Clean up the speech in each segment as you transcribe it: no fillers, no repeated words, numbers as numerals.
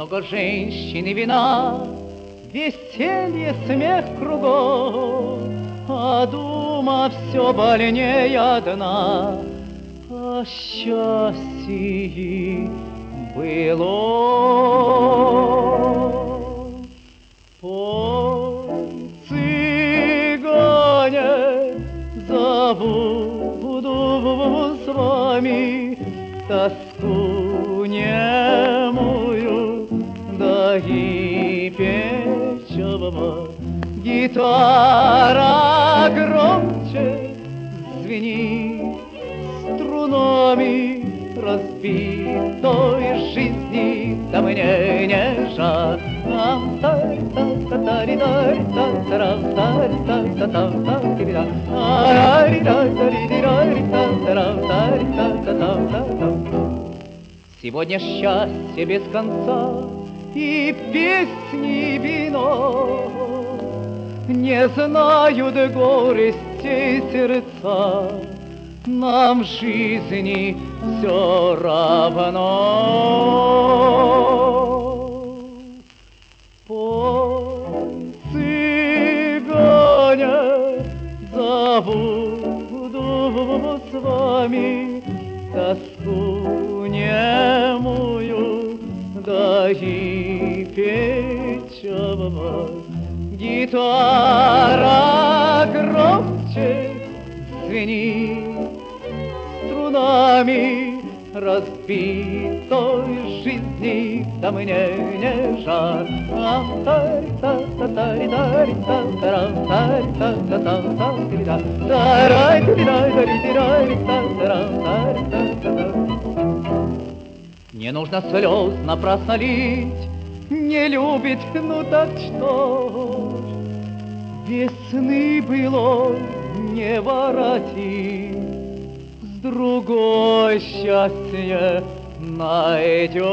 Много женщин и вина, веселье, смех кругом, а дума все больнее одна о счастье было. Пой, цыгане, забуду с вами тоску немую, да и печаль. Гитара громче звенит струнами разбитой жизни, да мне не жаль. Сегодня счастье без конца и песни вино, не знают горести сердца, нам жизни все равно. Пой, цыгане, забуду с вами тоску немую, да и печаль. Гитара громче звенит струнами разбитой жизни, да мне не жаль. Не нужно слез напрасно лить, не любит, ну так что ж, весны было не воротить, с другой счастье найдешь.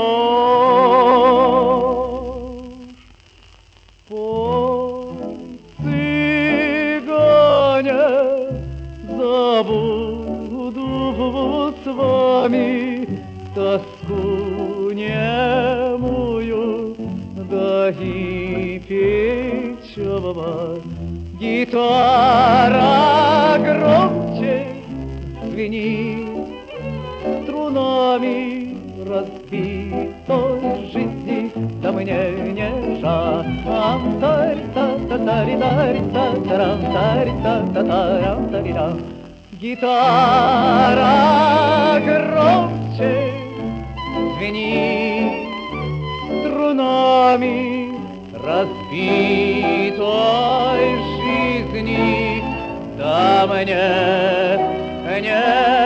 Пой, цыгане, забуду с вами тоску немую, да и печаль. Гитара громче звенит струнами разбитой жизни, да мне не жаль. Гитара громче звенит струнами разбитой жизни, да мне не